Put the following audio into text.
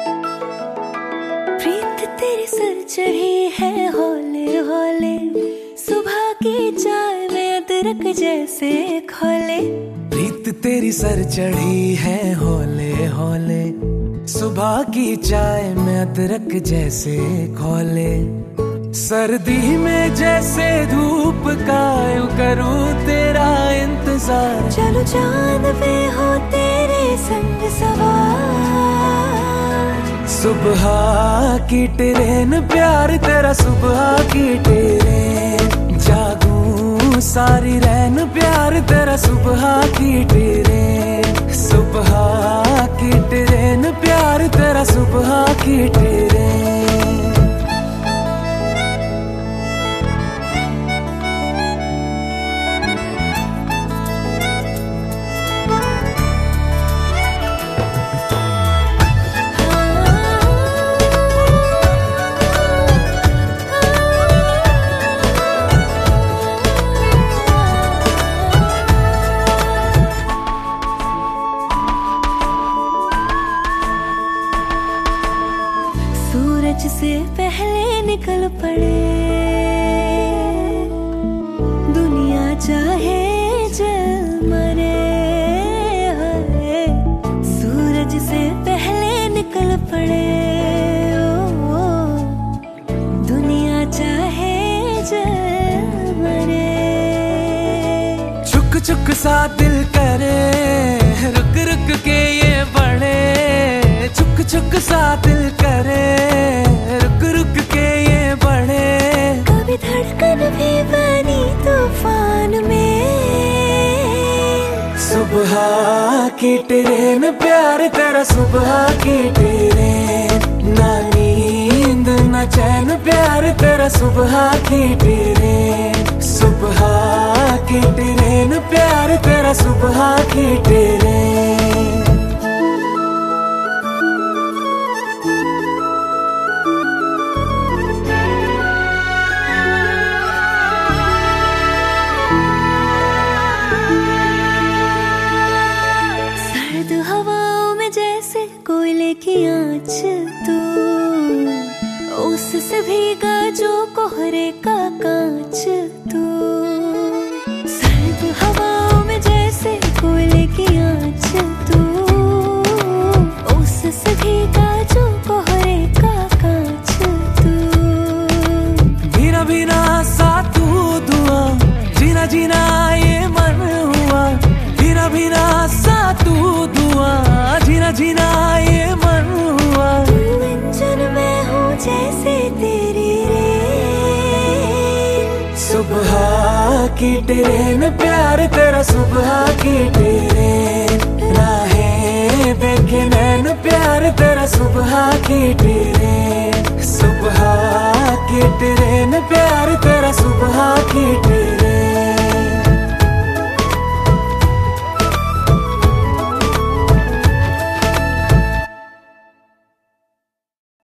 प्रीत तेरी सर चढ़ी है हौले हौले, सुबह की चाय में अदरक जैसे खोले। प्रीत तेरी सर चढ़ी है हौले हौले, सुबह की चाय में अदरक जैसे खोले। सर्दी में जैसे धूप का यूं करूं तेरा इंतजार, चलो चांद पे हो तेरे संग सवार। सुबह की ट्रेन प्यार तेरा, सुबह की ट्रेन जागूं सारी रैन प्यार तेरा, सुबह की ट्रेन। सुबह की ट्रेन प्यार तेरा, सुबह की ट्रेन। सूरज से पहले निकल पड़े, दुनिया चाहे जल मरे। सूरज से पहले निकल पड़े, दुनिया चाहे जल मरे। चुक चुक सा दिल करे, रुक रुक के ये बढ़े। चुक चुक सा दिल करे, रुक रुक के ये बढ़े। कभी धड़कन भी बनी तूफान में। सुबह की ट्रेन प्यार तेरा, सुबह की ट्रेन। ना नींद ना चैन प्यार तेरा, सुबह की ट्रेन। सुबह की ट्रेन प्यार तेरा, सुबह की ट्रेन। हवाओं में जैसे कोयले की आँच तू, उससे भीगा जो कोहरे का कांच तू। सर्द हवाओं में जैसे कोयले की आँच तू, उससे भीगा जो कोहरे का कांच तू। भीना भीना सा तू धुआ, जीना जीना ये मन हुआ। भीना भीना सा तू धुआ, जीना जीना ये मन हुआ। तू इंजन में हूँ जैसे तेरी रेल। सुबह की ट्रेन प्यार तेरा, सुबह की ट्रेन। राहें देखे नैन प्यार तेरा, सुबह की ट्रेन। सुबह की ट्रेन प्यार तेरा, सुबह की ट्रेन।